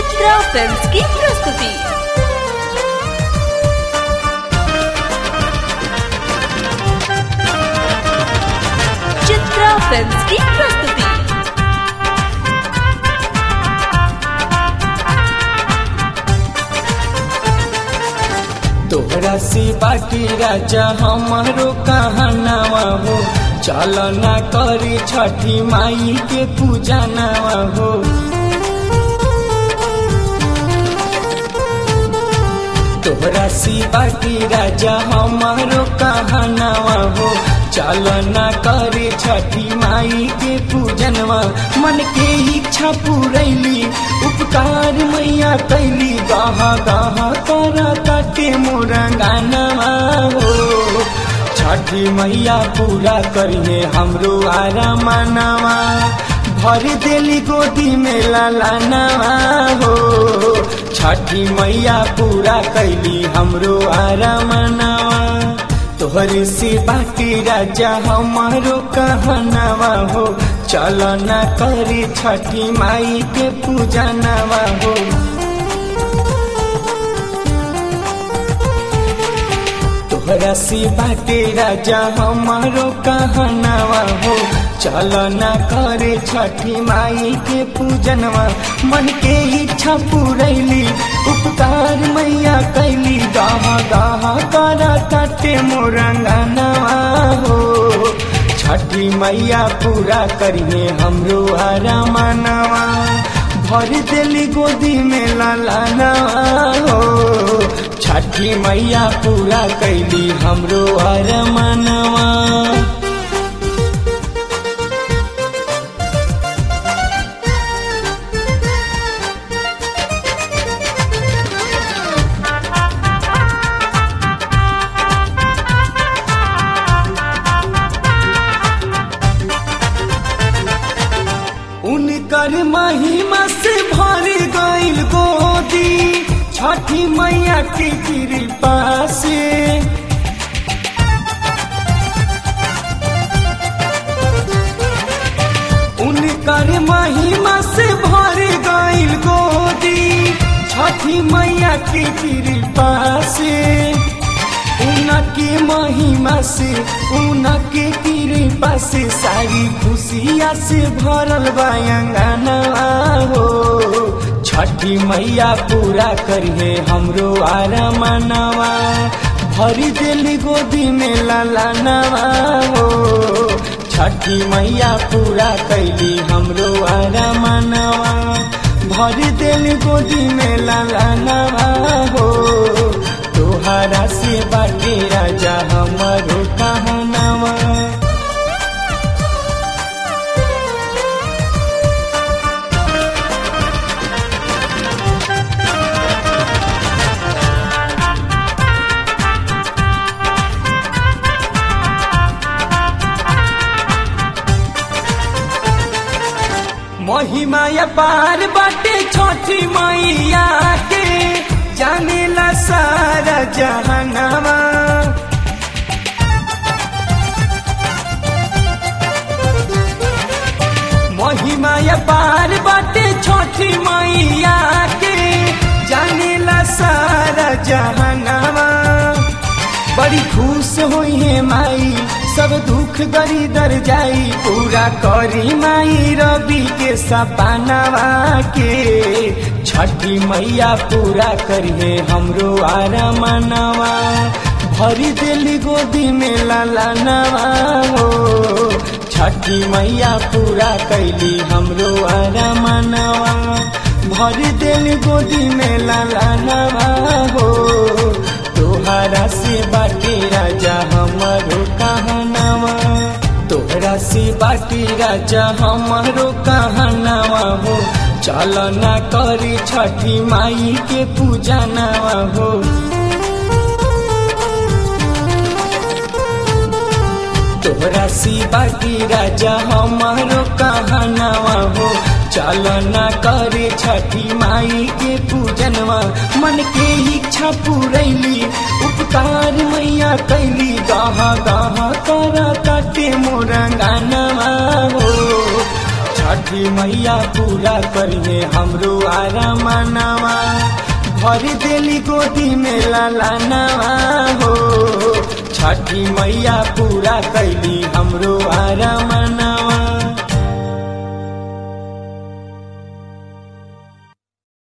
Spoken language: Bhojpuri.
चित्रा फिल्म्स की प्रस्तुति। चित्रा फिल्म्स की प्रस्तुति। तोहरा से बाटी राजा हमारो कहनावा हो, चल ना करी छठी माई के पूजा नावा हो। तोहरा से बाटी राजा हमारो कहनावा हो, चल ना करे छठी माई के पूजनवा। मन के इच्छा पूरैली उपकार मैया कैली, गाहा गाहा करा काटे मोरा गानवा हो। छठी मैया पूरा करिए हमरो आरामनवा, भर देली गोदी में लालानवा हो। छठी मैया पूरा कैली हमरो आरामनवा, तोहरे से बाटी राजा हमारो कहनावा हो, चल ना करी छठी माई के पूजनवा हो। तोहरा से बाटे राजा हमारो कहनावा हो, चल ना करे छठी माई के पूजनवा। मन के इच्छा पूरैली उपकार मैया कैली, गाहा गाहा करा काटे मोरा गानवा हो। छठी मैया पूरा करिए हमरो आरामनवा, भर देली गोदी में लालानवा हो। छठी मैया पूरा कैली हमरो आरामनवा। उनकर महिमा से भर गइल गोदी, छठी मैया की कृपा से। उनकर महिमा से भर गइल गोदी, छठी मैया की कृपा से। उनकी महिमा से उनके कृपा से सारी खुशिया से भरल बा अंगनवा हो। छठी मैया पूरा करिए हमरो आरामनवा, भरी देली गोदी में लालानवा हो। छठी मैया पूरा कैली हमरो आरामनवा, भरी देली गोदी में लालानवा हो। तोहरा से बाटे राजा हमारो कहनावा। महिमा पार बाटे छठी मैया के, जानेला सारा जहानवा। महिमा पार बाटे छठी मैया के, जानेला सारा जहानवा। बड़ी खुश हुई है माई सब दुख गरी दर जाई, पूरा करी माई रवि के सपनावा के। छठी मैया पूरा करिए हमरो आरामनवा, भरी देली गोदी में लालानवा हो। छठी मैया पूरा कैली हमरो आरामनवा, भरी देली गोदी में लालानवा हो। तोहरा से बाटी राजा हमारो कहनावा। तोहरा से बाटी राजा हमारो कहनावा हो, चल ना करी छठी माई के पूजनवा हो। तोहरा से बाटी राजा हमारो कहनावा हो, चल ना करे छठी माई के पूजनवा। मन के इच्छा पूरैली उपकार मैया कैली, गाहा गाहा करा काटे मोरा गानवा हो। छठी छठी मैया पूरा करिए हमरो आरामनावा भर देली गोदी में लालानावा हो छठी मैया पूरा कैली हमरो आरामनावा।